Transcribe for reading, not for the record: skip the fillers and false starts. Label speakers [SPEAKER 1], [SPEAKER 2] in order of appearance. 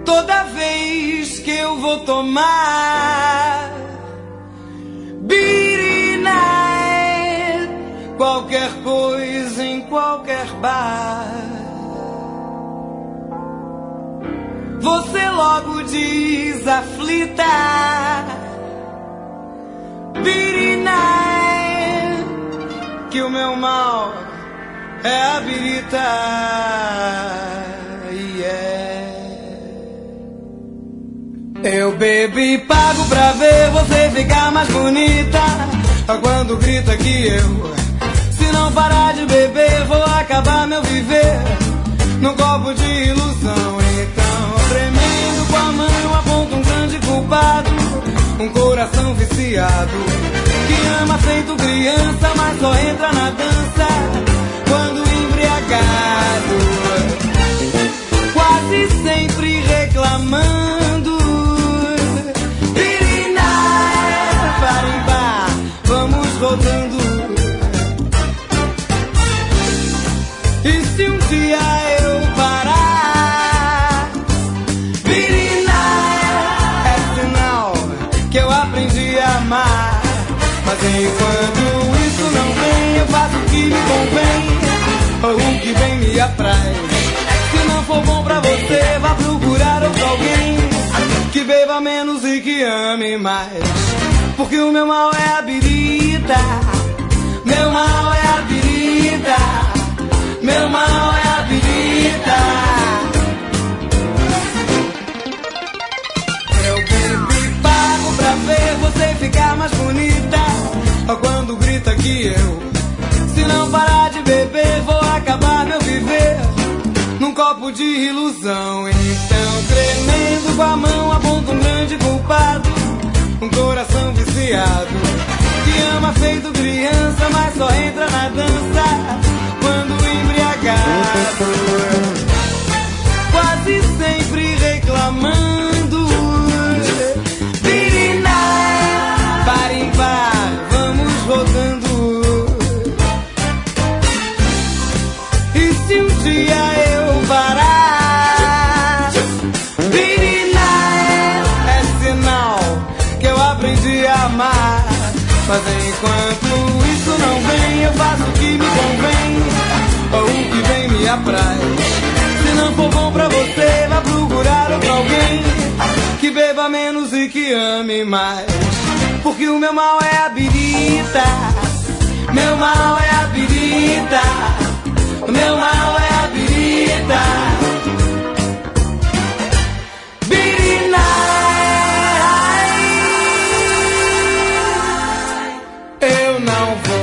[SPEAKER 1] toda vez que eu vou tomar birina, qualquer coisa em qualquer bar, você logo diz aflita, birina, que o meu mal é a birita. Eu bebo e pago pra ver você ficar mais bonita. Quando grita que eu, se não parar de beber, vou acabar meu viver num copo de ilusão. Então, tremendo com a mão, aponta um grande culpado, um coração viciado que ama feito criança, mas só entra na dança quando embriagado, quase sempre reclamando. Rodando. E se um dia eu parar, birina, é sinal que eu aprendi a amar. Mas enquanto isso não vem, eu faço o que me convém, ou o que bem me apraz. Se não for bom pra você, vá procurar outro alguém que beba menos e que ame mais. Porque o meu mal é a birita, meu mal é a birita, meu mal é a birita. Eu bebo e pago pra ver você ficar mais bonita. Quando grita que eu, se não parar de beber, vou acabar meu viver num copo de ilusão. Então, tremendo com a mão, aponta um grande culpado, um coração viciado que ama feito criança, mas só entra na dança quando embriagado, quase sempre reclamando. Birina, par em par, vamos rodando. E se um dia eu parar, birina, é sinal que eu aprendi a amar. Mas enquanto isso não vem, eu faço o que me convém, ou o que bem me apraz. Se não for bom pra você, vá procurar outro alguém que beba menos e que ame mais. Porque o meu mal é a birita, meu mal é a birita, meu mal é a birita. Birina, eu não vou